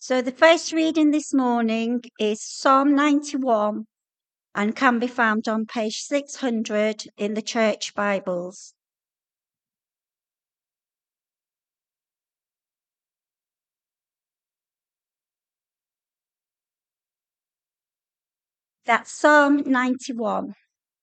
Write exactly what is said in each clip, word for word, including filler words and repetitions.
So the first reading this morning is Psalm ninety-one and can be found on page six hundred in the Church Bibles. That's Psalm ninety-one.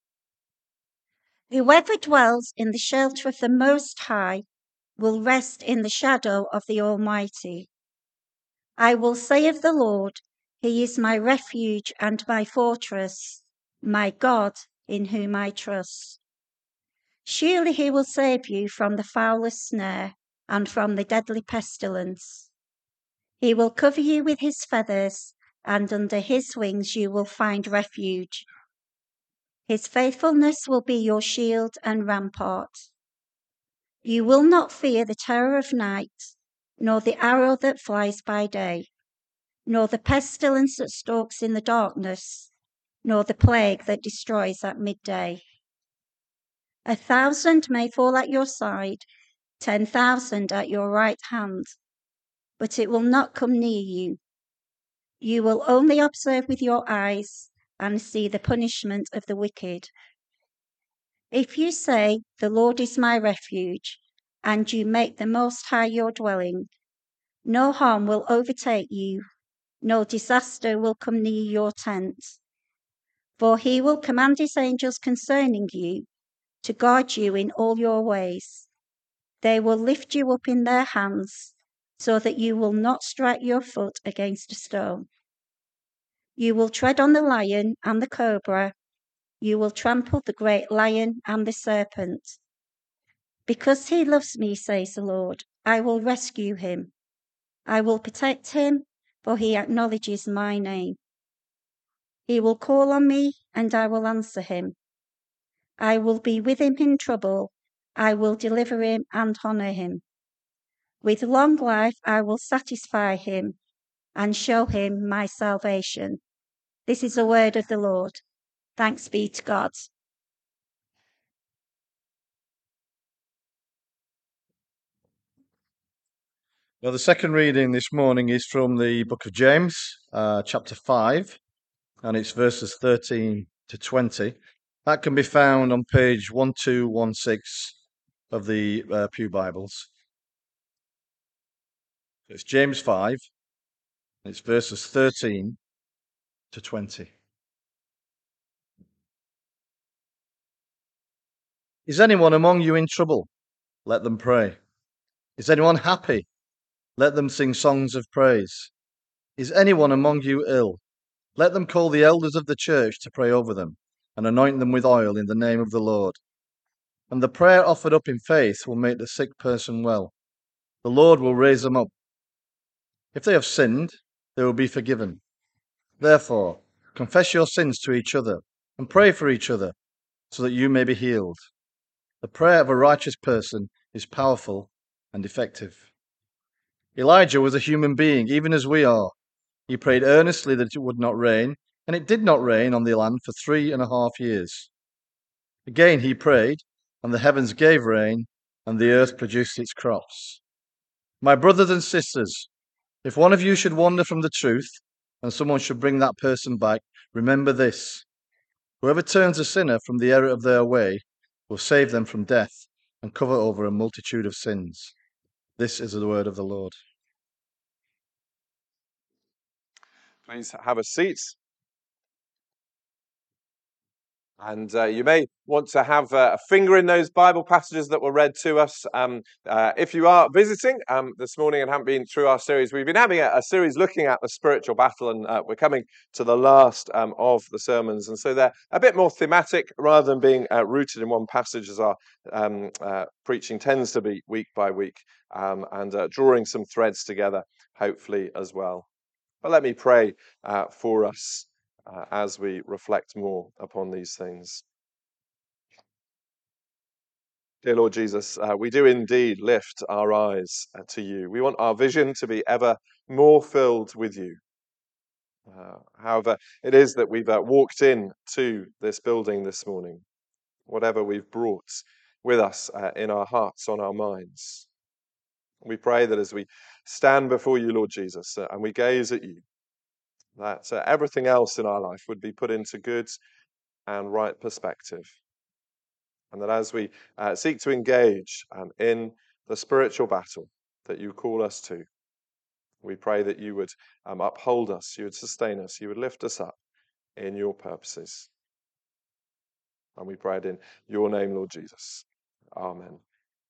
Whoever dwells in the shelter of the Most High will rest in the shadow of the Almighty. I will say of the Lord, He is my refuge and my fortress, my God in whom I trust. Surely He will save you from the foulest snare and from the deadly pestilence. He will cover you with His feathers, and under His wings you will find refuge. His faithfulness will be your shield and rampart. You will not fear the terror of night, nor the arrow that flies by day, nor the pestilence that stalks in the darkness, nor the plague that destroys at midday. A thousand may fall at your side, ten thousand at your right hand, but it will not come near you. You will only observe with your eyes and see the punishment of the wicked. If you say, "The Lord is my refuge," and you make the Most High your dwelling, no harm will overtake you, no disaster will come near your tent. For He will command His angels concerning you to guard you in all your ways. They will lift you up in their hands so that you will not strike your foot against a stone. You will tread on the lion and the cobra. You will trample the great lion and the serpent. Because He loves me, says the Lord, I will rescue him. I will protect him, for he acknowledges my name. He will call on me, and I will answer him. I will be with him in trouble. I will deliver him and honor him. With long life I will satisfy him and show him my salvation. This is the word of the Lord. Thanks be to God. Well, the second reading this morning is from the book of James, uh, chapter five, and it's verses thirteen to twenty. That can be found on page twelve sixteen of the uh, Pew Bibles. It's James five, and it's verses thirteen to twenty. Is anyone among you in trouble? Let them pray. Is anyone happy? Let them sing songs of praise. Is anyone among you ill? Let them call the elders of the church to pray over them and anoint them with oil in the name of the Lord. And the prayer offered up in faith will make the sick person well. The Lord will raise them up. If they have sinned, they will be forgiven. Therefore, confess your sins to each other and pray for each other so that you may be healed. The prayer of a righteous person is powerful and effective. Elijah was a human being, even as we are. He prayed earnestly that it would not rain, and it did not rain on the land for three and a half years. Again he prayed, and the heavens gave rain, and the earth produced its crops. My brothers and sisters, if one of you should wander from the truth, and someone should bring that person back, remember this: whoever turns a sinner from the error of their way will save them from death and cover over a multitude of sins. This is the word of the Lord. Please have a seat. And uh, you may want to have uh, a finger in those Bible passages that were read to us. Um, uh, if you are visiting um, this morning and haven't been through our series, we've been having a, a series looking at the spiritual battle, and uh, we're coming to the last um, of the sermons. And so they're a bit more thematic rather than being uh, rooted in one passage, as our um, uh, preaching tends to be week by week, um, and uh, drawing some threads together, hopefully, as well. But let me pray uh, for us uh, as we reflect more upon these things. Dear Lord Jesus, uh, we do indeed lift our eyes uh, to you. We want our vision to be ever more filled with you. Uh, however, it is that we've uh, walked in to this building this morning, whatever we've brought with us uh, in our hearts, on our minds. We pray that as we stand before you, Lord Jesus, uh, and we gaze at you, that uh, everything else in our life would be put into good and right perspective. And that as we uh, seek to engage um, in the spiritual battle that you call us to, we pray that you would um, uphold us, you would sustain us, you would lift us up in your purposes. And we pray it in your name, Lord Jesus. Amen.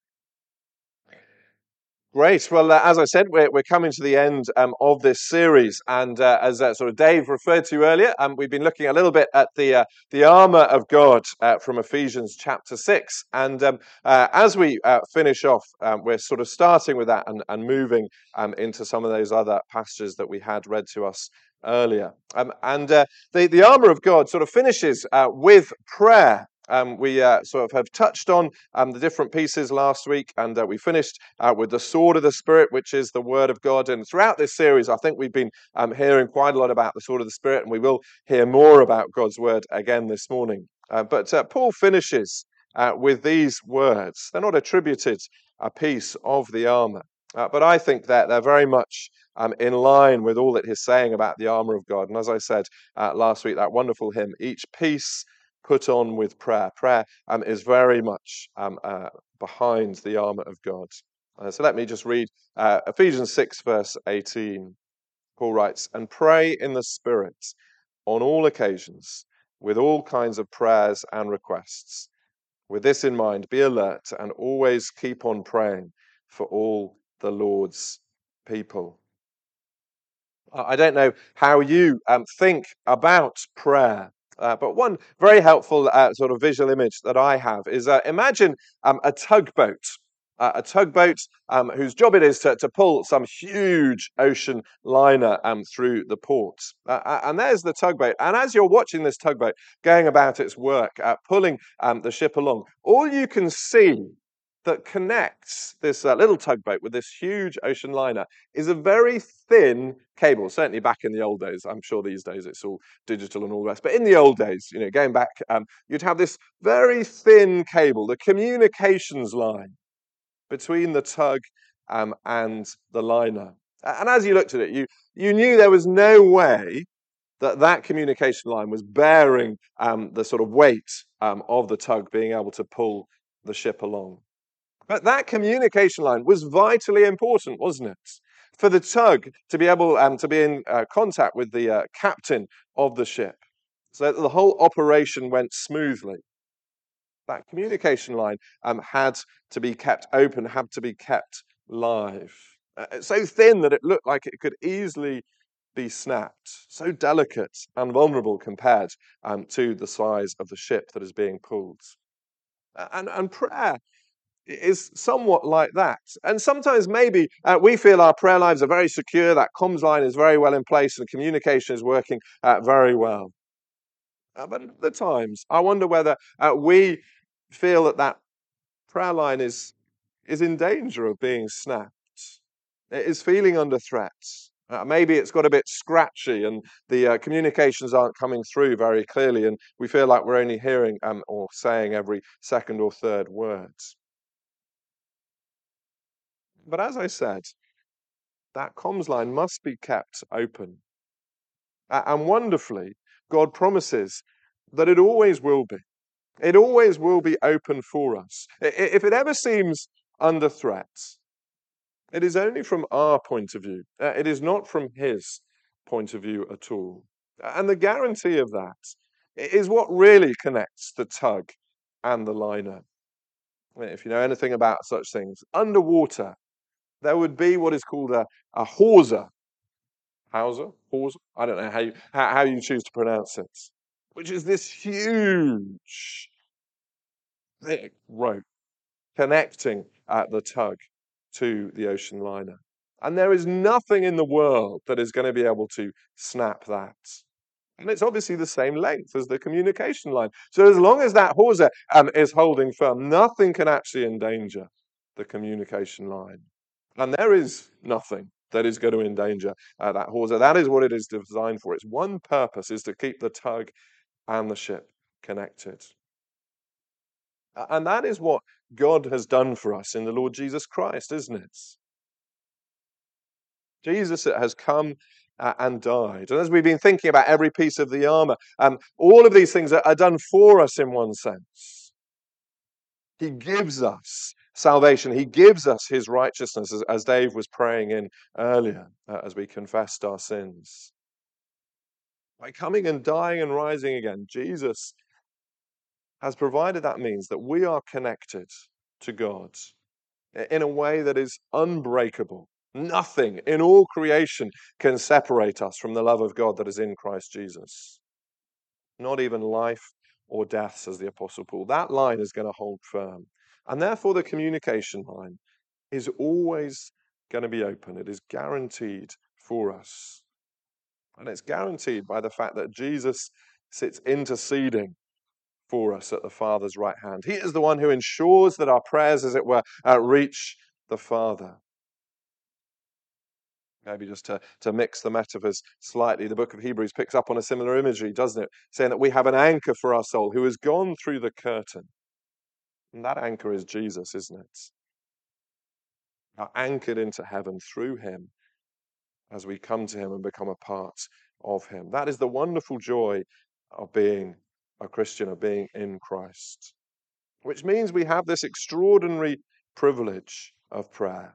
Great. Well, uh, as I said, we're, we're coming to the end um, of this series. And uh, as uh, sort of Dave referred to earlier, um, we've been looking a little bit at the uh, the armour of God uh, from Ephesians chapter six. And um, uh, as we uh, finish off, um, we're sort of starting with that and, and moving um, into some of those other passages that we had read to us earlier. Um, and uh, the, the armour of God sort of finishes uh, with prayer. Um, we uh, sort of have touched on um, the different pieces last week, and uh, we finished uh, with the sword of the Spirit, which is the Word of God. And throughout this series, I think we've been um, hearing quite a lot about the sword of the Spirit, and we will hear more about God's Word again this morning. Uh, but uh, Paul finishes uh, with these words. They're not attributed a piece of the armour, uh, but I think that they're very much um, in line with all that he's saying about the armour of God. And as I said uh, last week, that wonderful hymn, each piece put on with prayer. Prayer um, is very much um, uh, behind the armour of God. Uh, so let me just read uh, Ephesians six, verse eighteen. Paul writes, "And pray in the Spirit on all occasions, with all kinds of prayers and requests. With this in mind, be alert and always keep on praying for all the Lord's people." I don't know how you um, think about prayer. Uh, but one very helpful uh, sort of visual image that I have is uh, imagine um, a tugboat, uh, a tugboat um, whose job it is to, to pull some huge ocean liner um, through the port. Uh, and there's the tugboat. And as you're watching this tugboat going about its work, uh, pulling um, the ship along, all you can see that connects this uh, little tugboat with this huge ocean liner is a very thin cable. Certainly back in the old days. I'm sure these days it's all digital and all the rest. But in the old days, you know, going back, um, you'd have this very thin cable, the communications line between the tug um, and the liner. And as you looked at it, you, you knew there was no way that that communication line was bearing um, the sort of weight um, of the tug being able to pull the ship along. But that communication line was vitally important, wasn't it? For the tug to be able um, to be in uh, contact with the uh, captain of the ship, so that the whole operation went smoothly. That communication line um, had to be kept open, had to be kept live. Uh, so thin that it looked like it could easily be snapped. So delicate and vulnerable compared um, to the size of the ship that is being pulled. And, and prayer is somewhat like that. And sometimes maybe uh, we feel our prayer lives are very secure, that comms line is very well in place and communication is working uh, very well. Uh, but at the times, I wonder whether uh, we feel that that prayer line is, is in danger of being snapped. It is feeling under threat. Uh, maybe it's got a bit scratchy and the uh, communications aren't coming through very clearly and we feel like we're only hearing um, or saying every second or third word. But as I said, that comms line must be kept open. And wonderfully, God promises that it always will be. It always will be open for us. If it ever seems under threat, it is only from our point of view. It is not from His point of view at all. And the guarantee of that is what really connects the tug and the liner. If you know anything about such things, underwater, there would be what is called a, a hawser. Hauser? Hawser? I don't know how you, how, how you choose to pronounce it. Which is this huge, thick rope connecting uh, the tug to the ocean liner. And there is nothing in the world that is going to be able to snap that. And it's obviously the same length as the communication line. So as long as that hawser um, is holding firm, nothing can actually endanger the communication line. And there is nothing that is going to endanger uh, that hawser. That is what it is designed for. Its one purpose is to keep the tug and the ship connected. And that is what God has done for us in the Lord Jesus Christ, isn't it? Jesus has come uh, and died. And as we've been thinking about every piece of the armour, um, all of these things are, are done for us in one sense. He gives us salvation. He gives us his righteousness, as, as Dave was praying in earlier, uh, as we confessed our sins. By coming and dying and rising again, Jesus has provided that means that we are connected to God in a way that is unbreakable. Nothing in all creation can separate us from the love of God that is in Christ Jesus. Not even life or death, says the Apostle Paul. That line is going to hold firm. And therefore, the communication line is always going to be open. It is guaranteed for us. And it's guaranteed by the fact that Jesus sits interceding for us at the Father's right hand. He is the one who ensures that our prayers, as it were, uh, reach the Father. Maybe just to, to mix the metaphors slightly, the book of Hebrews picks up on a similar imagery, doesn't it? Saying that we have an anchor for our soul who has gone through the curtain. And that anchor is Jesus, isn't it? Are anchored into heaven through him as we come to him and become a part of him. That is the wonderful joy of being a Christian, of being in Christ. Which means we have this extraordinary privilege of prayer.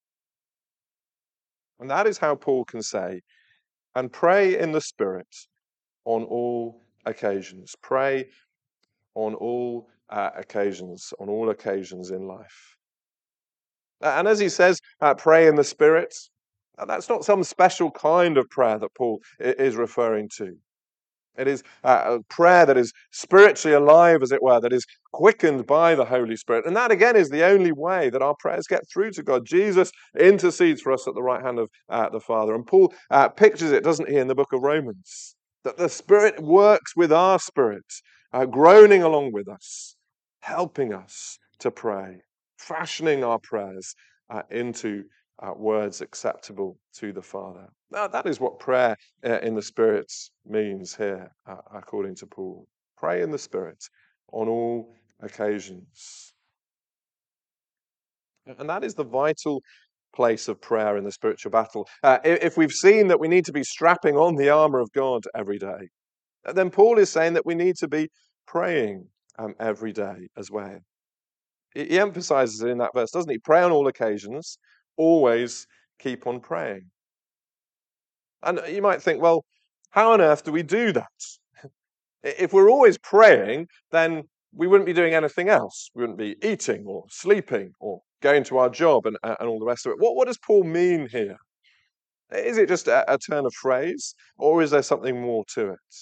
And that is how Paul can say, and pray in the Spirit on all occasions. Pray on all uh, occasions, on all occasions in life. And as he says, uh, pray in the Spirit, that's not some special kind of prayer that Paul is referring to. It is a prayer that is spiritually alive, as it were, that is quickened by the Holy Spirit. And that, again, is the only way that our prayers get through to God. Jesus intercedes for us at the right hand of uh, the Father. And Paul uh, pictures it, doesn't he, in the book of Romans, that the Spirit works with our spirit, uh, groaning along with us, helping us to pray, fashioning our prayers uh, into Uh, words acceptable to the Father. Now, that is what prayer uh, in the Spirit means here, uh, according to Paul. Pray in the Spirit on all occasions. And that is the vital place of prayer in the spiritual battle. Uh, if we've seen that we need to be strapping on the armour of God every day, then Paul is saying that we need to be praying um, every day as well. He, he emphasizes it in that verse, doesn't he? Pray on all occasions, always keep on praying. And you might think, well, how on earth do we do that? If we're always praying, then we wouldn't be doing anything else. We wouldn't be eating or sleeping or going to our job and, and all the rest of it. What, what does Paul mean here? Is it just a, a turn of phrase, or is there something more to it?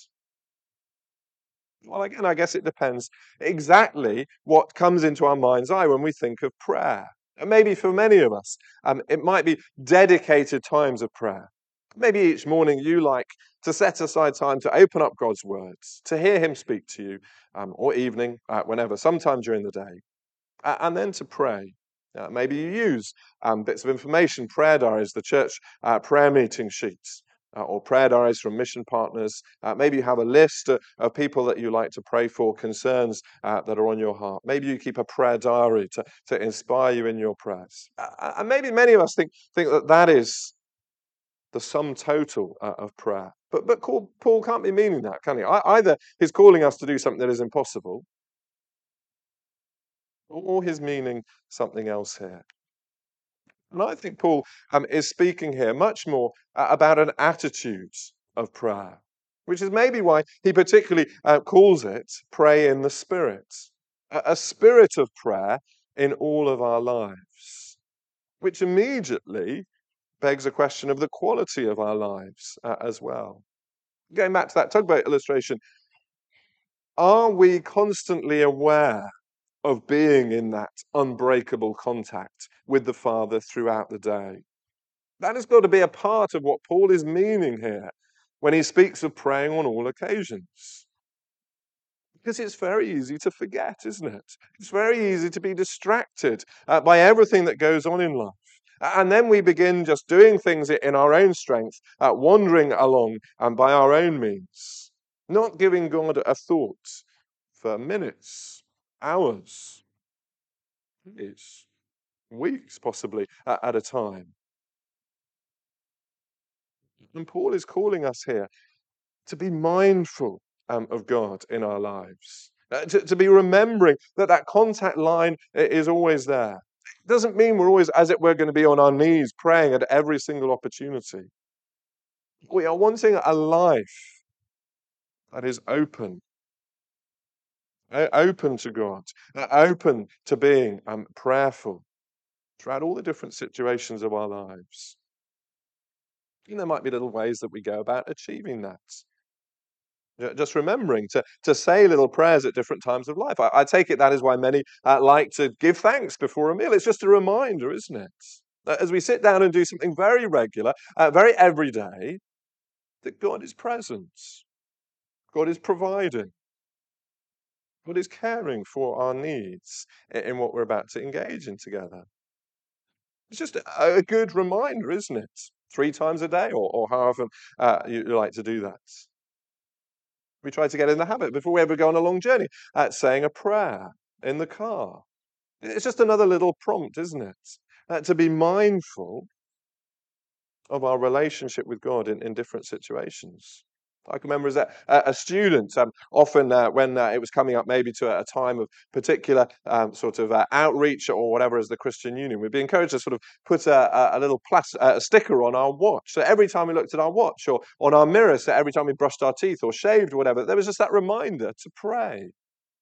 Well, again, I guess it depends exactly what comes into our mind's eye when we think of prayer. And maybe for many of us, um, it might be dedicated times of prayer. Maybe each morning you like to set aside time to open up God's words, to hear him speak to you, um, or evening, uh, whenever, sometime during the day, uh, and then to pray. Uh, maybe you use um, bits of information, prayer diaries, the church uh, prayer meeting sheets, uh, or prayer diaries from mission partners. Uh, maybe you have a list uh, of people that you like to pray for, concerns uh, that are on your heart. Maybe you keep a prayer diary to, to inspire you in your prayers. Uh, and maybe many of us think, think that that is the sum total uh, of prayer. But, but Paul can't be meaning that, can he? I, either he's calling us to do something that is impossible, or he's meaning something else here. And I think Paul um, is speaking here much more uh, about an attitude of prayer, which is maybe why he particularly uh, calls it pray in the Spirit, a, a spirit of prayer in all of our lives, which immediately begs a question of the quality of our lives uh, as well. Going back to that tugboat illustration, are we constantly aware of being in that unbreakable contact with the Father throughout the day? That has got to be a part of what Paul is meaning here when he speaks of praying on all occasions. Because it's very easy to forget, isn't it? It's very easy to be distracted uh, by everything that goes on in life. And then we begin just doing things in our own strength, uh, wandering along and by our own means, not giving God a thought for minutes, hours, days, weeks possibly uh, at a time. And Paul is calling us here to be mindful um, of God in our lives, uh, to, to be remembering that that contact line is always there. It doesn't mean we're always, as it were, going to be on our knees praying at every single opportunity. We are wanting a life that is open, uh, open to God, uh, open to being um, prayerful throughout all the different situations of our lives. And there might be little ways that we go about achieving that. Yeah, just remembering to, to say little prayers at different times of life. I, I take it that is why many uh, like to give thanks before a meal. It's just a reminder, isn't it? That as we sit down and do something very regular, uh, very everyday, that God is present, God is providing, God is caring for our needs in, in what we're about to engage in together. It's just a, a good reminder, isn't it? Three times a day, or, or however uh, you, you like to do that. We try to get in the habit before we ever go on a long journey at saying a prayer in the car. It's just another little prompt, isn't it? Uh, to be mindful of our relationship with God in, in different situations. I can remember as a, a student, um, often uh, when uh, it was coming up maybe to a, a time of particular um, sort of uh, outreach or whatever as the Christian Union, we'd be encouraged to sort of put a, a, a little plas- a sticker on our watch. So every time we looked at our watch, or on our mirror, so every time we brushed our teeth or shaved or whatever, there was just that reminder to pray.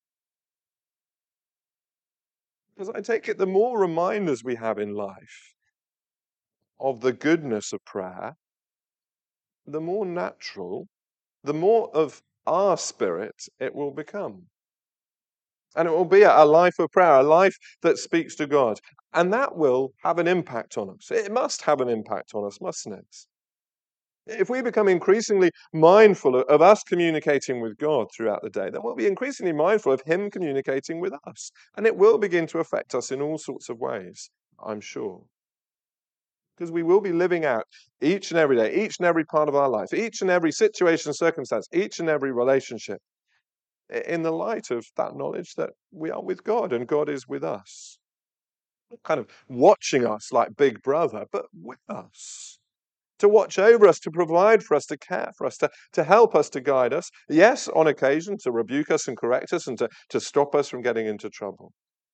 Because I take it the more reminders we have in life of the goodness of prayer, the more natural, the more of our spirit it will become. And it will be a life of prayer, a life that speaks to God. And that will have an impact on us. It must have an impact on us, mustn't it? If we become increasingly mindful of us communicating with God throughout the day, then we'll be increasingly mindful of Him communicating with us. And it will begin to affect us in all sorts of ways, I'm sure. Because we will be living out each and every day, each and every part of our life, each and every situation, circumstance, each and every relationship, in the light of that knowledge that we are with God and God is with us. Kind of watching us like Big Brother, but with us. To watch over us, to provide for us, to care for us, to, to help us, to guide us. Yes, on occasion, to rebuke us and correct us and to, to stop us from getting into trouble.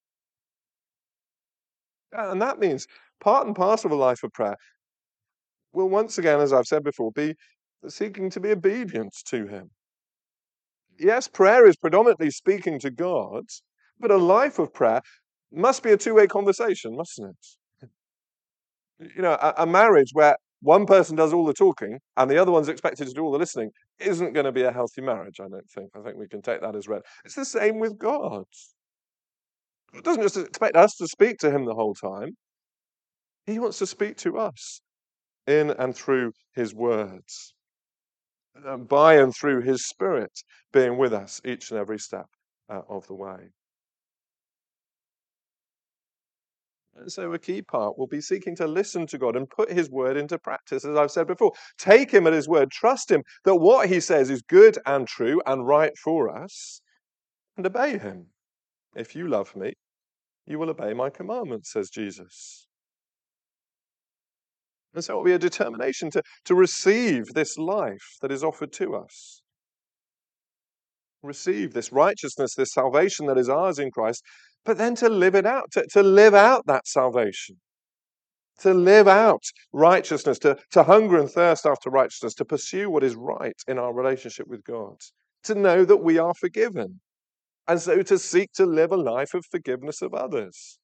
And that means part and parcel of a life of prayer will once again, as I've said before, be seeking to be obedient to Him. Yes, prayer is predominantly speaking to God, but a life of prayer must be a two-way conversation, mustn't it? You know, a, a marriage where one person does all the talking and the other one's expected to do all the listening isn't going to be a healthy marriage, I don't think. I think we can take that as read. It's the same with God. God doesn't just expect us to speak to Him the whole time. He wants to speak to us in and through His words, uh, by and through His Spirit being with us each and every step uh, of the way. And so a key part will be seeking to listen to God and put His word into practice, as I've said before. Take Him at His word, trust Him that what He says is good and true and right for us, and obey Him. If you love me, you will obey my commandments, says Jesus. And so it will be a determination to, to receive this life that is offered to us. Receive this righteousness, this salvation that is ours in Christ, but then to live it out, to, to live out that salvation. To live out righteousness, to, to hunger and thirst after righteousness, to pursue what is right in our relationship with God, to know that we are forgiven, and so to seek to live a life of forgiveness of others,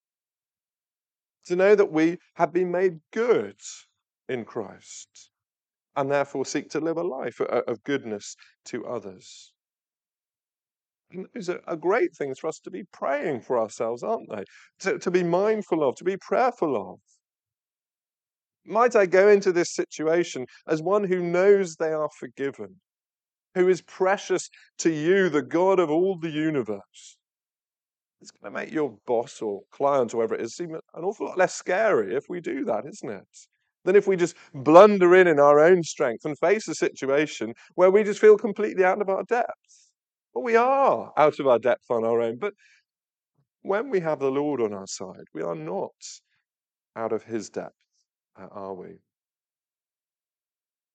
to know that we have been made good in Christ, and therefore seek to live a life of goodness to others. And those are great things for us to be praying for ourselves, aren't they? To, to be mindful of, to be prayerful of. Might I go into this situation as one who knows they are forgiven, who is precious to you, the God of all the universe. It's going to make your boss or client or whoever it is seem an awful lot less scary if we do that, isn't it? Than if we just blunder in in our own strength and face a situation where we just feel completely out of our depth. Well, we are out of our depth on our own, but when we have the Lord on our side, we are not out of His depth, are we?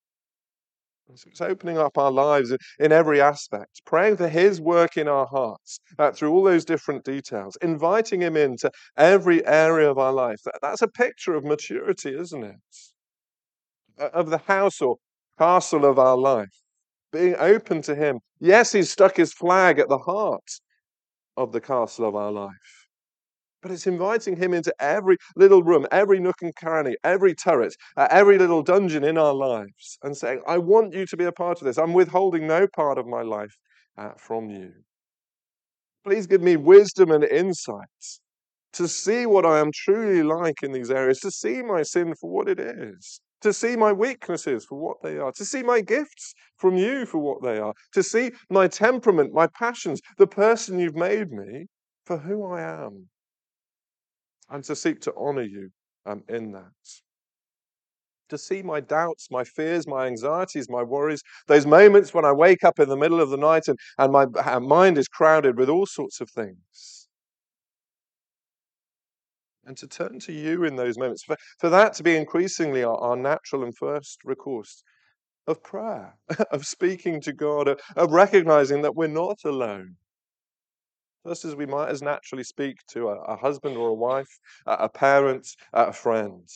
So it's opening up our lives in, in every aspect, praying for His work in our hearts uh, through all those different details, inviting Him into every area of our life. That, that's a picture of maturity, isn't it? Uh, Of the house or castle of our life, being open to Him. Yes, He's stuck His flag at the heart of the castle of our life. But it's inviting Him into every little room, every nook and cranny, every turret, uh, every little dungeon in our lives, and saying, I want you to be a part of this. I'm withholding no part of my life uh, from you. Please give me wisdom and insights to see what I am truly like in these areas, to see my sin for what it is, to see my weaknesses for what they are, to see my gifts from you for what they are, to see my temperament, my passions, the person you've made me for who I am, and to seek to honor you um, in that. To see my doubts, my fears, my anxieties, my worries, those moments when I wake up in the middle of the night and, and my uh, mind is crowded with all sorts of things. And to turn to you in those moments, for, for that to be increasingly our, our natural and first recourse of prayer, of speaking to God, of, of recognizing that we're not alone. Just as we might as naturally speak to a, a husband or a wife, a, a parent, a friend.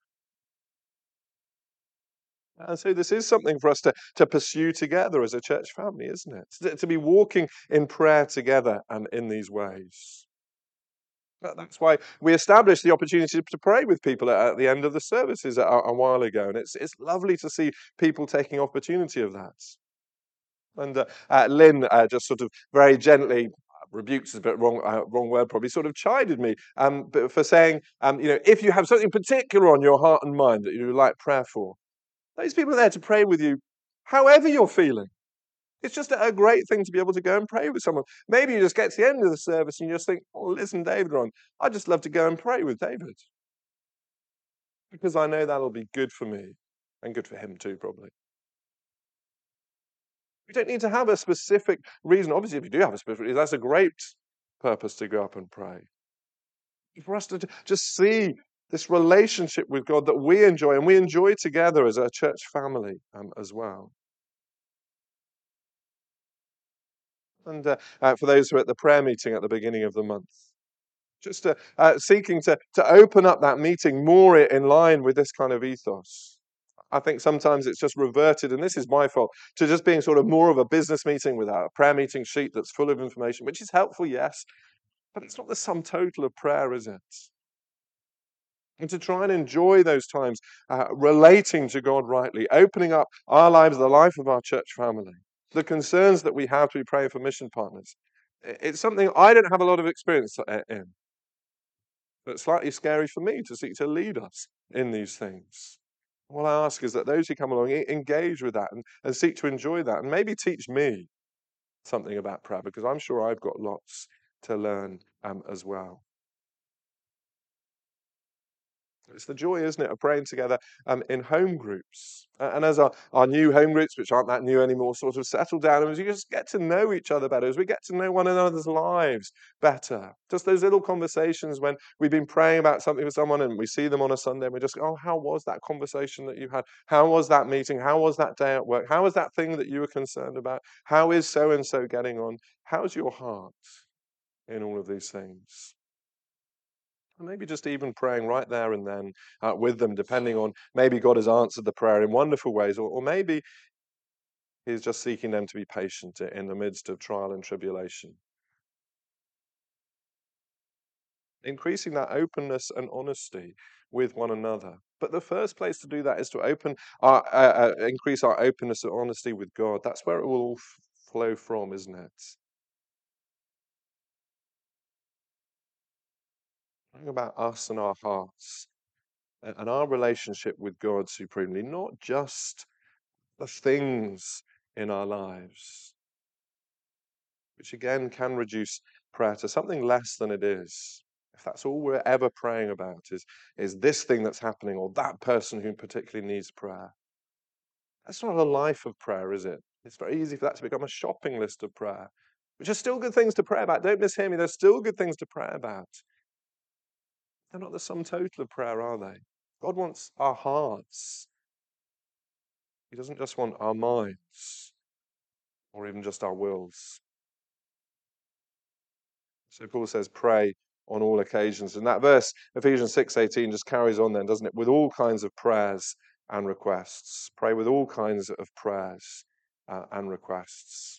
And so this is something for us to, to pursue together as a church family, isn't it? To, to be walking in prayer together and in these ways. That's why we established the opportunity to pray with people at, at the end of the services a, a while ago. And it's, it's lovely to see people taking opportunity of that. And uh, uh, Lynn uh, just sort of very gently, rebukes is a bit wrong, uh, wrong word probably, sort of chided me um, but for saying, um, you know, if you have something particular on your heart and mind that you would like prayer for, those people are there to pray with you however you're feeling. It's just a great thing to be able to go and pray with someone. Maybe you just get to the end of the service and you just think, oh, listen, David on, I'd just love to go and pray with David. Because I know that'll be good for me and good for him too, probably. You don't need to have a specific reason. Obviously, if you do have a specific reason, that's a great purpose to go up and pray. For us to just see this relationship with God that we enjoy, and we enjoy together as a church family um, as well. And uh, uh, for those who are at the prayer meeting at the beginning of the month, just uh, uh, seeking to, to open up that meeting more in line with this kind of ethos. I think sometimes it's just reverted, and this is my fault, to just being sort of more of a business meeting with a prayer meeting sheet that's full of information, which is helpful, yes, but it's not the sum total of prayer, is it? And to try and enjoy those times uh, relating to God rightly, opening up our lives, the life of our church family, the concerns that we have to be praying for mission partners. It's something I don't have a lot of experience in, but it's slightly scary for me to seek to lead us in these things. What I ask is that those who come along engage with that and, and seek to enjoy that, and maybe teach me something about prayer, because I'm sure I've got lots to learn um, as well. It's the joy, isn't it, of praying together um, in home groups. Uh, and as our, our new home groups, which aren't that new anymore, sort of settle down, and as we just get to know each other better, as we get to know one another's lives better. Just those little conversations when we've been praying about something with someone and we see them on a Sunday and we just go, oh, how was that conversation that you had? How was that meeting? How was that day at work? How was that thing that you were concerned about? How is so-and-so getting on? How's your heart in all of these things? And maybe just even praying right there and then uh, with them, depending on maybe God has answered the prayer in wonderful ways, or, or maybe He's just seeking them to be patient in the midst of trial and tribulation. Increasing that openness and honesty with one another. But the first place to do that is to open our, uh, uh, increase our openness and honesty with God. That's where it will all f- flow from, isn't it? Think about us and our hearts and our relationship with God supremely, not just the things in our lives, which again can reduce prayer to something less than it is. If that's all we're ever praying about is, is this thing that's happening or that person who particularly needs prayer. That's not a life of prayer, is it? It's very easy for that to become a shopping list of prayer, which are still good things to pray about. Don't mishear me. There's still good things to pray about. They're not the sum total of prayer, are they? God wants our hearts. He doesn't just want our minds or even just our wills. So Paul says, pray on all occasions. And that verse, Ephesians six eighteen, just carries on then, doesn't it? With all kinds of prayers and requests. Pray with all kinds of prayers uh, and requests.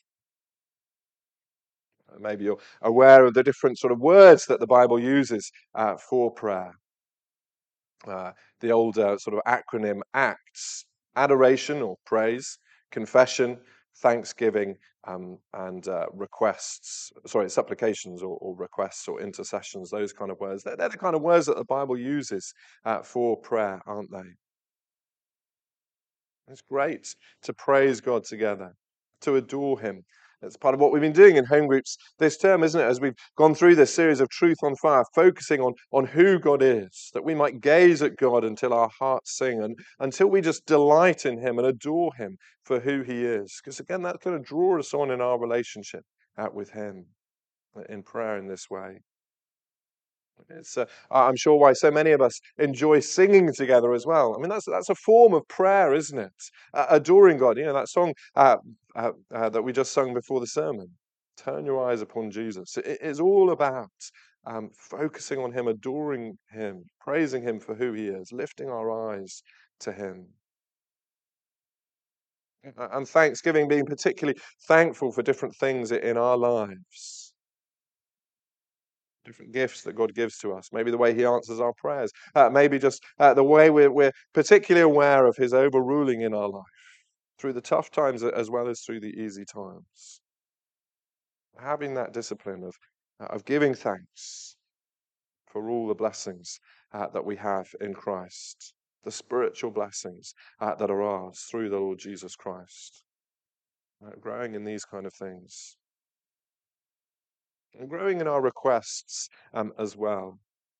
Maybe you're aware of the different sort of words that the Bible uses uh, for prayer. Uh, the old uh, sort of acronym ACTS, adoration or praise, confession, thanksgiving, um, and uh, requests, sorry, supplications or, or requests or intercessions, those kind of words. They're, they're the kind of words that the Bible uses uh, for prayer, aren't they? It's great to praise God together, to adore him. It's part of what we've been doing in home groups this term, isn't it? As we've gone through this series of Truth on Fire, focusing on, on who God is, that we might gaze at God until our hearts sing and until we just delight in him and adore him for who he is. Because again, that's going to draw us on in our relationship uh, with him in prayer in this way. It's, uh, I'm sure why so many of us enjoy singing together as well. I mean, that's that's a form of prayer, isn't it? Uh, adoring God. You know, that song uh, uh, uh, that we just sung before the sermon, Turn Your Eyes Upon Jesus. It is all about um, focusing on him, adoring him, praising him for who he is, lifting our eyes to him. And thanksgiving, being particularly thankful for different things in our lives. Different gifts that God gives to us. Maybe the way he answers our prayers. Uh, maybe just uh, the way we're, we're particularly aware of his overruling in our life through the tough times as well as through the easy times. Having that discipline of, uh, of giving thanks for all the blessings uh, that we have in Christ, the spiritual blessings uh, that are ours through the Lord Jesus Christ. Uh, growing in these kind of things. And growing in our requests um, as well.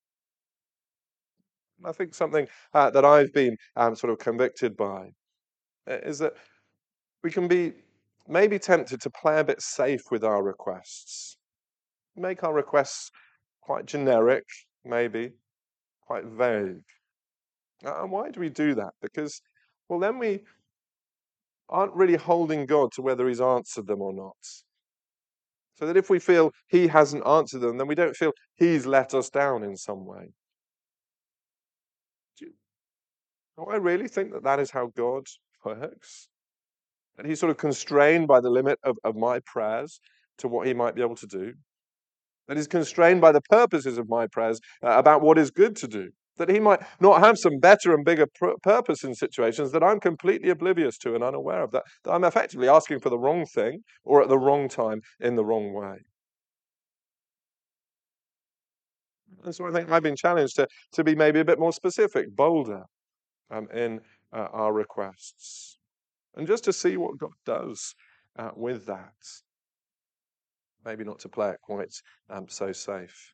I think something uh, that I've been um, sort of convicted by uh, is that we can be maybe tempted to play a bit safe with our requests, make our requests quite generic, maybe quite vague. Uh, And why do we do that? Because, well, then we aren't really holding God to whether he's answered them or not. So that if we feel he hasn't answered them, then we don't feel he's let us down in some way. Do, you, do I really think that that is how God works? And he's sort of constrained by the limit of, of my prayers to what he might be able to do. That he's constrained by the purposes of my prayers uh, about what is good to do. That he might not have some better and bigger pr- purpose in situations that I'm completely oblivious to and unaware of. That, that I'm effectively asking for the wrong thing or at the wrong time in the wrong way. And so I think I've been challenged to, to be maybe a bit more specific, bolder um, in uh, our requests. And just to see what God does uh, with that. Maybe not to play it quite um, so safe.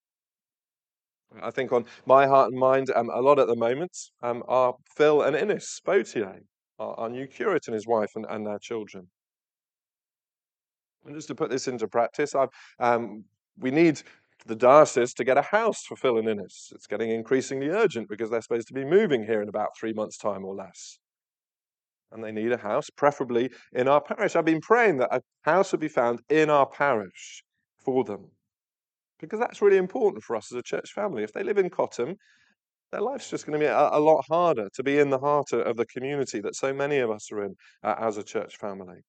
I think on my heart and mind, um, a lot at the moment um, are Phil and Innes Spotier, our, our new curate and his wife and, and their children. And just to put this into practice, I've, um, we need the diocese to get a house for Phil and Innes. It's getting increasingly urgent because they're supposed to be moving here in about three months' time or less. And they need a house, preferably in our parish. I've been praying that a house would be found in our parish for them. Because that's really important for us as a church family. If they live in Cottam, their life's just going to be a, a lot harder to be in the heart of the community that so many of us are in uh, as a church family.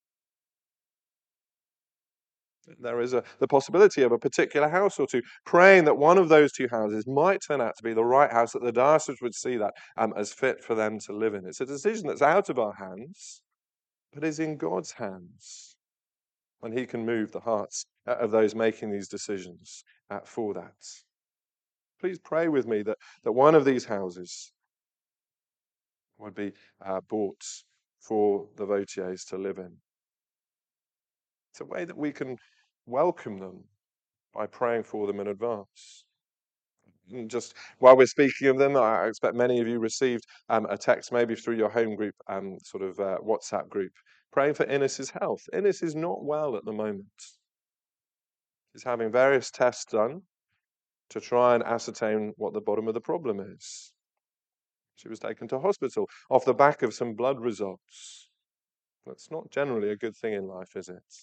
There is a, the possibility of a particular house or two, praying that one of those two houses might turn out to be the right house, that the diocese would see that um, as fit for them to live in. It's a decision that's out of our hands, but is in God's hands. And he can move the hearts uh, of those making these decisions uh, for that. Please pray with me that, that one of these houses would be uh, bought for the Vautiers to live in. It's a way that we can welcome them by praying for them in advance. And just while we're speaking of them, I expect many of you received um, a text maybe through your home group, um, sort of uh, WhatsApp group, praying for Innes's health. Innes is not well at the moment. He's having various tests done to try and ascertain what the bottom of the problem is. She was taken to hospital off the back of some blood results. That's not generally a good thing in life, is it?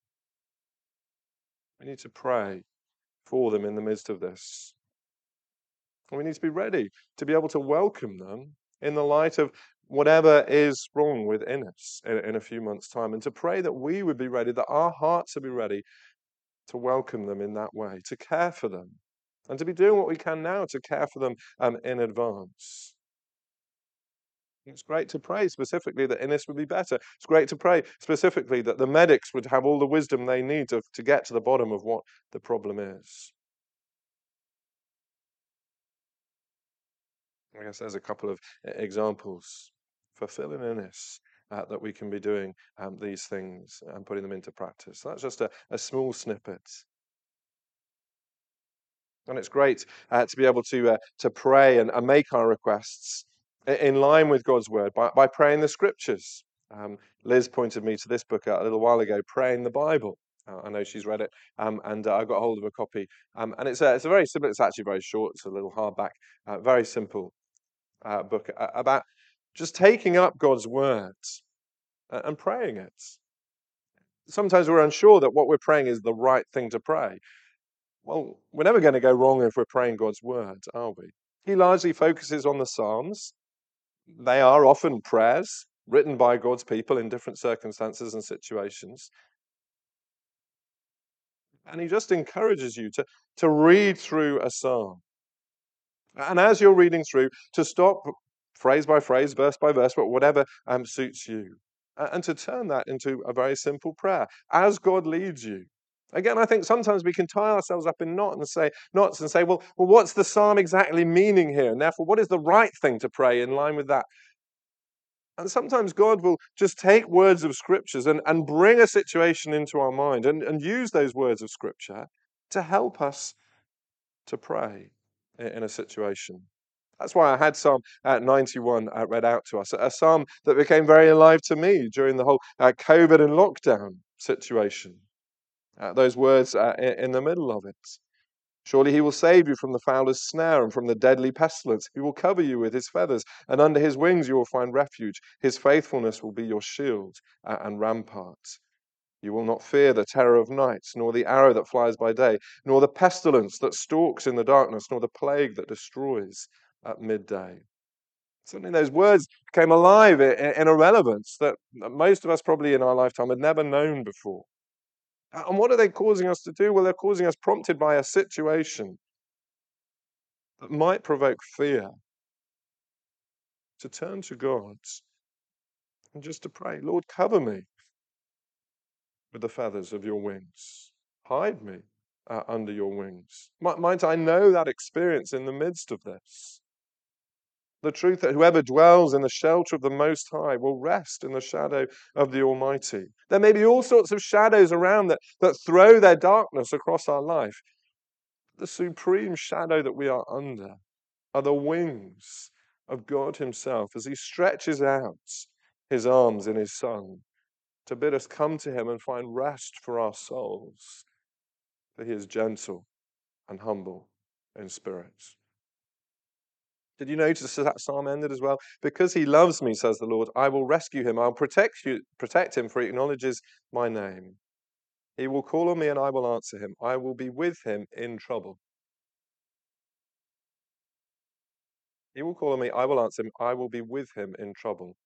We need to pray for them in the midst of this. And we need to be ready to be able to welcome them in the light of whatever is wrong within us in, in a few months' time, and to pray that we would be ready, that our hearts would be ready to welcome them in that way, to care for them, and to be doing what we can now to care for them um, in advance. It's great to pray specifically that Innes would be better. It's great to pray specifically that the medics would have all the wisdom they need to, to get to the bottom of what the problem is. I guess there's a couple of examples for Phil and Innes uh, that we can be doing um, these things and putting them into practice. That's just a, a small snippet. And it's great uh, to be able to uh, to pray and, and make our requests in line with God's word by, by praying the scriptures. Um, Liz pointed me to this book a little while ago, Praying the Bible. Uh, I know she's read it, um, and uh, I got hold of a copy. Um, and it's a, it's a very simple, it's actually very short, it's a little hardback, uh, very simple uh, book uh, about just taking up God's words uh, and praying it. Sometimes we're unsure that what we're praying is the right thing to pray. Well, we're never going to go wrong if we're praying God's words, are we? He largely focuses on the Psalms. They are often prayers written by God's people in different circumstances and situations. And he just encourages you to, to read through a psalm. And as you're reading through, to stop phrase by phrase, verse by verse, but whatever um, suits you. And to turn that into a very simple prayer as God leads you. Again, I think sometimes we can tie ourselves up in knots and say, knots and say, well, well, what's the psalm exactly meaning here? And therefore, what is the right thing to pray in line with that? And sometimes God will just take words of scriptures and, and bring a situation into our mind and, and use those words of scripture to help us to pray in a situation. That's why I had Psalm uh, ninety-one uh, read out to us, a psalm that became very alive to me during the whole uh, COVID and lockdown situation. Uh, those words uh, in, in the middle of it. Surely he will save you from the fowler's snare and from the deadly pestilence. He will cover you with his feathers, and under his wings you will find refuge. His faithfulness will be your shield uh, and rampart. You will not fear the terror of night, nor the arrow that flies by day, nor the pestilence that stalks in the darkness, nor the plague that destroys at midday. Suddenly those words came alive in a relevance that most of us probably in our lifetime had never known before. And what are they causing us to do? Well, they're causing us, prompted by a situation that might provoke fear, to turn to God and just to pray, Lord, cover me with the feathers of your wings. Hide me uh, under your wings. Might, might I know that experience in the midst of this? The truth that whoever dwells in the shelter of the Most High will rest in the shadow of the Almighty. There may be all sorts of shadows around that, that throw their darkness across our life. The supreme shadow that we are under are the wings of God himself as he stretches out his arms in his Son to bid us come to him and find rest for our souls. For he is gentle and humble in spirit. Did you notice that psalm ended as well? Because he loves me, says the Lord, I will rescue him. I'll protect you, protect him, for he acknowledges my name. He will call on me and I will answer him. I will be with him in trouble. He will call on me, I will answer him. I will be with him in trouble.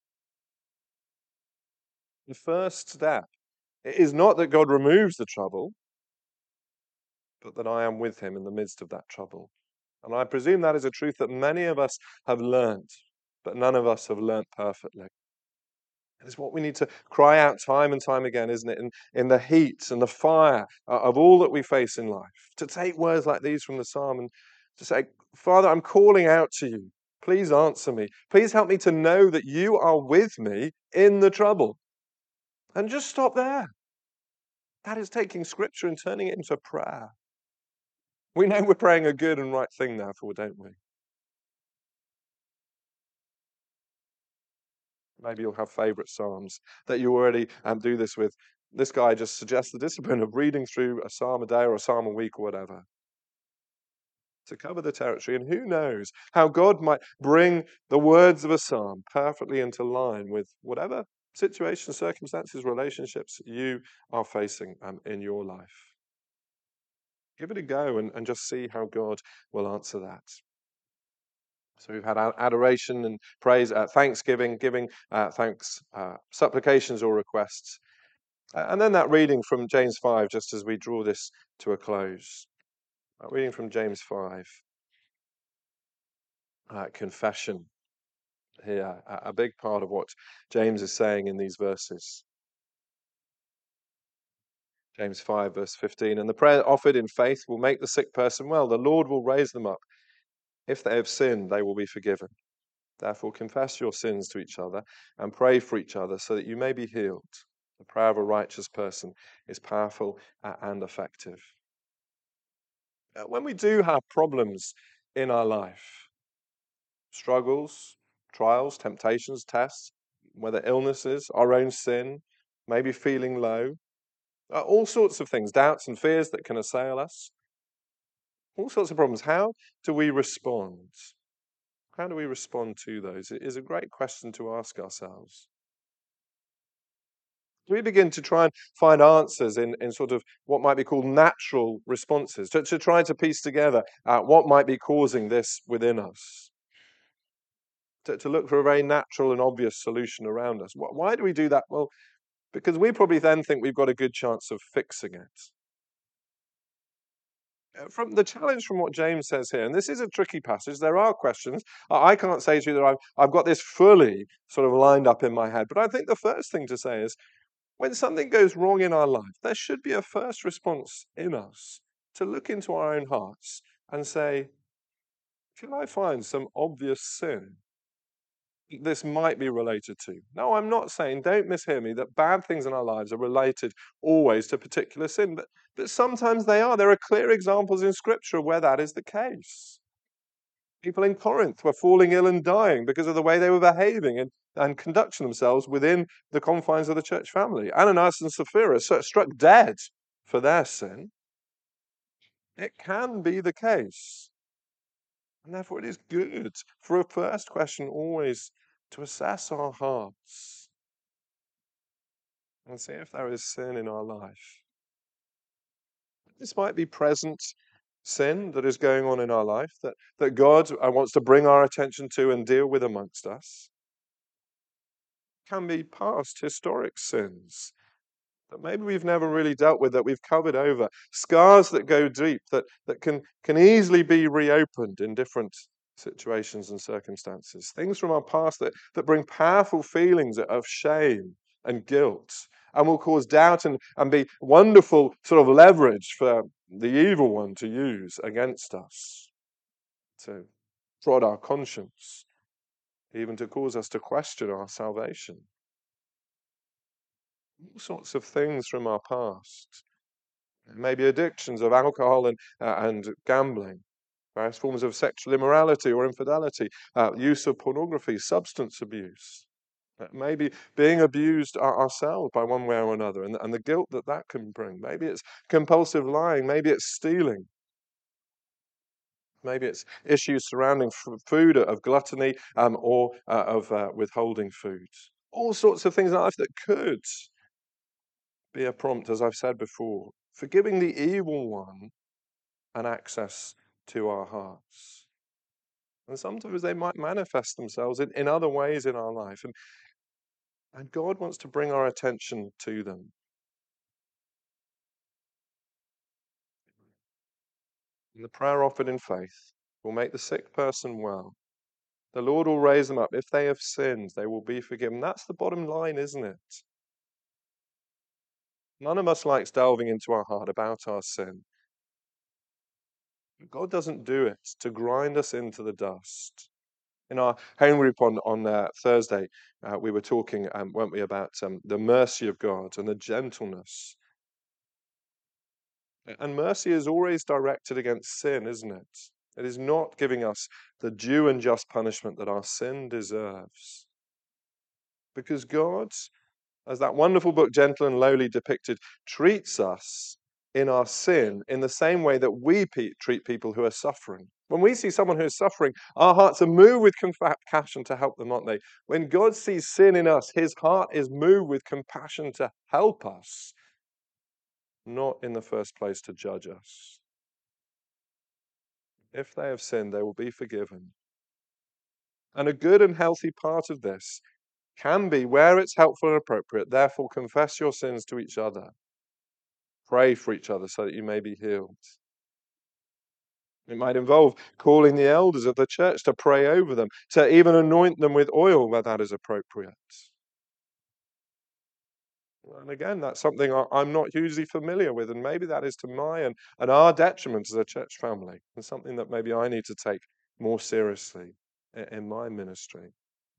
The first step is not that God removes the trouble, but that I am with him in the midst of that trouble. And I presume that is a truth that many of us have learnt, but none of us have learnt perfectly. It's what we need to cry out time and time again, isn't it? In, in the heat and the fire of all that we face in life. To take words like these from the psalm and to say, Father, I'm calling out to you. Please answer me. Please help me to know that you are with me in the trouble. And just stop there. That is taking scripture and turning it into prayer. We know we're praying a good and right thing, therefore, don't we? Maybe you'll have favourite psalms that you already um, do this with. This guy just suggests the discipline of reading through a psalm a day or a psalm a week or whatever. to cover the territory. And who knows how God might bring the words of a psalm perfectly into line with whatever situations, circumstances, relationships you are facing um, in your life. Give it a go and, and just see how God will answer that. So we've had adoration and praise, uh, thanksgiving, giving uh, thanks, uh, supplications or requests. Uh, and then that reading from James five, just as we draw this to a close. Uh, reading from James five. Uh, confession here, a, a big part of what James is saying in these verses. James five, verse fifteen. And the prayer offered in faith will make the sick person well. The Lord will raise them up. If they have sinned, they will be forgiven. Therefore, confess your sins to each other and pray for each other so that you may be healed. The prayer of a righteous person is powerful and effective. When we do have problems in our life, struggles, trials, temptations, tests, whether illnesses, our own sin, maybe feeling low, all sorts of things, doubts and fears that can assail us, all sorts of problems. How do we respond? How do we respond to those? It is a great question to ask ourselves. We begin to try and find answers in, in sort of what might be called natural responses, to, to try to piece together uh, what might be causing this within us, to, to look for a very natural and obvious solution around us. Why do we do that? Well, because we probably then think we've got a good chance of fixing it. From the challenge from what James says here, and this is a tricky passage, there are questions. I can't say to you that I've, I've got this fully sort of lined up in my head, but I think the first thing to say is, when something goes wrong in our life, there should be a first response in us to look into our own hearts and say, can I find some obvious sin this might be related to? No, I'm not saying, don't mishear me, that bad things in our lives are related always to particular sin, but, but sometimes they are. There are clear examples in Scripture where that is the case. People in Corinth were falling ill and dying because of the way they were behaving and, and conducting themselves within the confines of the church family. Ananias and Sapphira struck dead for their sin. It can be the case. And therefore it is good for a first question always to assess our hearts and see if there is sin in our life. This might be present sin that is going on in our life that, that God wants to bring our attention to and deal with amongst us. It can be past historic sins that maybe we've never really dealt with, that we've covered over, scars that go deep, that, that can, can easily be reopened in different situations and circumstances. Things from our past that, that bring powerful feelings of shame and guilt and will cause doubt and, and be wonderful sort of leverage for the evil one to use against us, to prod our conscience, even to cause us to question our salvation. All sorts of things from our past. Maybe addictions of alcohol and, uh, and gambling, various forms of sexual immorality or infidelity, uh, use of pornography, substance abuse. Maybe being abused ourselves by one way or another, and, and the guilt that that can bring. Maybe it's compulsive lying. Maybe it's stealing. Maybe it's issues surrounding f- food, of gluttony, um, or uh, of uh, withholding food. All sorts of things in life that could be a prompt, as I've said before, for giving the evil one an access to our hearts. And sometimes they might manifest themselves in, in other ways in our life. And And God wants to bring our attention to them. And the prayer offered in faith will make the sick person well. The Lord will raise them up. If they have sinned, they will be forgiven. That's the bottom line, isn't it? None of us likes delving into our heart about our sin. God doesn't do it to grind us into the dust. In our home group on, on uh, Thursday, uh, we were talking, um, weren't we, about um, the mercy of God and the gentleness. And mercy is always directed against sin, isn't it? It is not giving us the due and just punishment that our sin deserves. Because God, as that wonderful book, Gentle and Lowly, depicted, treats us in our sin in the same way that we pe- treat people who are suffering. When we see someone who is suffering, our hearts are moved with compassion to help them, aren't they? When God sees sin in us, his heart is moved with compassion to help us, not in the first place to judge us. If they have sinned, they will be forgiven. And a good and healthy part of this can be, where it's helpful and appropriate, therefore confess your sins to each other. Pray for each other so that you may be healed. It might involve calling the elders of the church to pray over them, to even anoint them with oil where that is appropriate. And again, that's something I'm not hugely familiar with, and maybe that is to my and, and our detriment as a church family, and something that maybe I need to take more seriously in my ministry.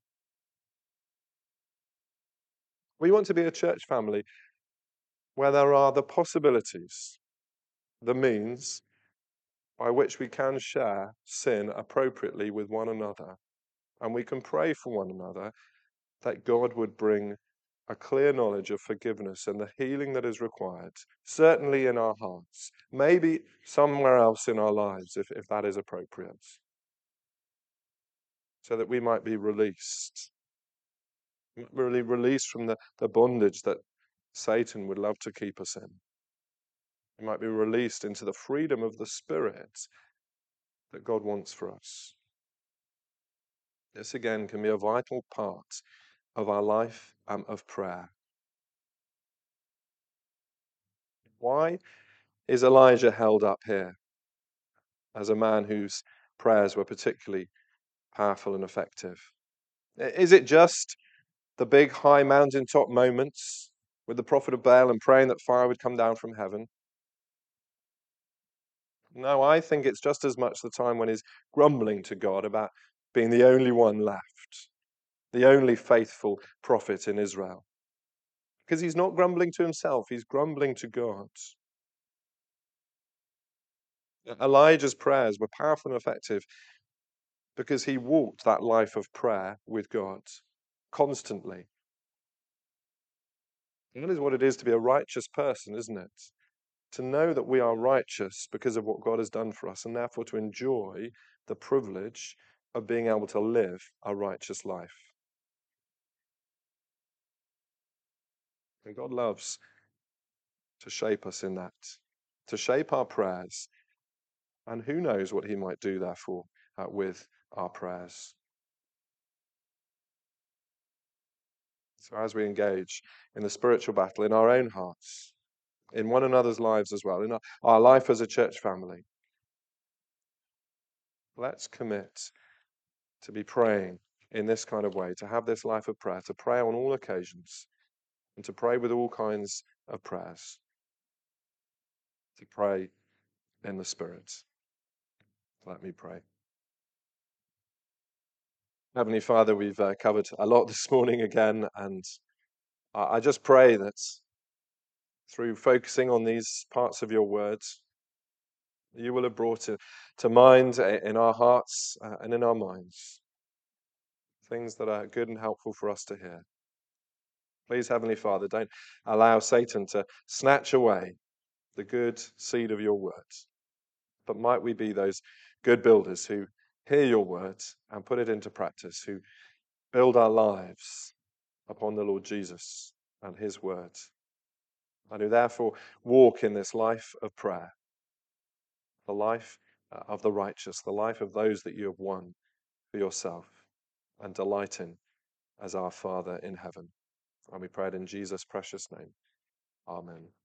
We want to be a church family where there are the possibilities, the means by which we can share sin appropriately with one another. And we can pray for one another that God would bring a clear knowledge of forgiveness and the healing that is required, certainly in our hearts, maybe somewhere else in our lives, if, if that is appropriate, so that we might be released, really released from the, the bondage that Satan would love to keep us in. We might be released into the freedom of the Spirit that God wants for us. This again can be a vital part of our life um, of prayer. Why is Elijah held up here as a man whose prayers were particularly powerful and effective? Is it just the big high mountaintop moments with the prophet of Baal and praying that fire would come down from heaven? No, I think it's just as much the time when he's grumbling to God about being the only one left, the only faithful prophet in Israel. Because he's not grumbling to himself, he's grumbling to God. Elijah's prayers were powerful and effective because he walked that life of prayer with God constantly. And that is what it is to be a righteous person, isn't it? To know that we are righteous because of what God has done for us, and therefore to enjoy the privilege of being able to live a righteous life. And God loves to shape us in that, to shape our prayers. And who knows what he might do, therefore, uh, with our prayers. So as we engage in the spiritual battle in our own hearts, in one another's lives as well, in our, our life as a church family, let's commit to be praying in this kind of way, to have this life of prayer, to pray on all occasions, and to pray with all kinds of prayers, to pray in the Spirit. Let me pray. Heavenly Father, we've uh, covered a lot this morning again, and I, I just pray that through focusing on these parts of your words, you will have brought to, to mind in our hearts uh, and in our minds things that are good and helpful for us to hear. Please, Heavenly Father, don't allow Satan to snatch away the good seed of your words, but might we be those good builders who hear your words and put it into practice, who build our lives upon the Lord Jesus and his words, and who therefore walk in this life of prayer, the life of the righteous, the life of those that you have won for yourself, and delight in as our Father in heaven. And we pray it in Jesus' precious name. Amen.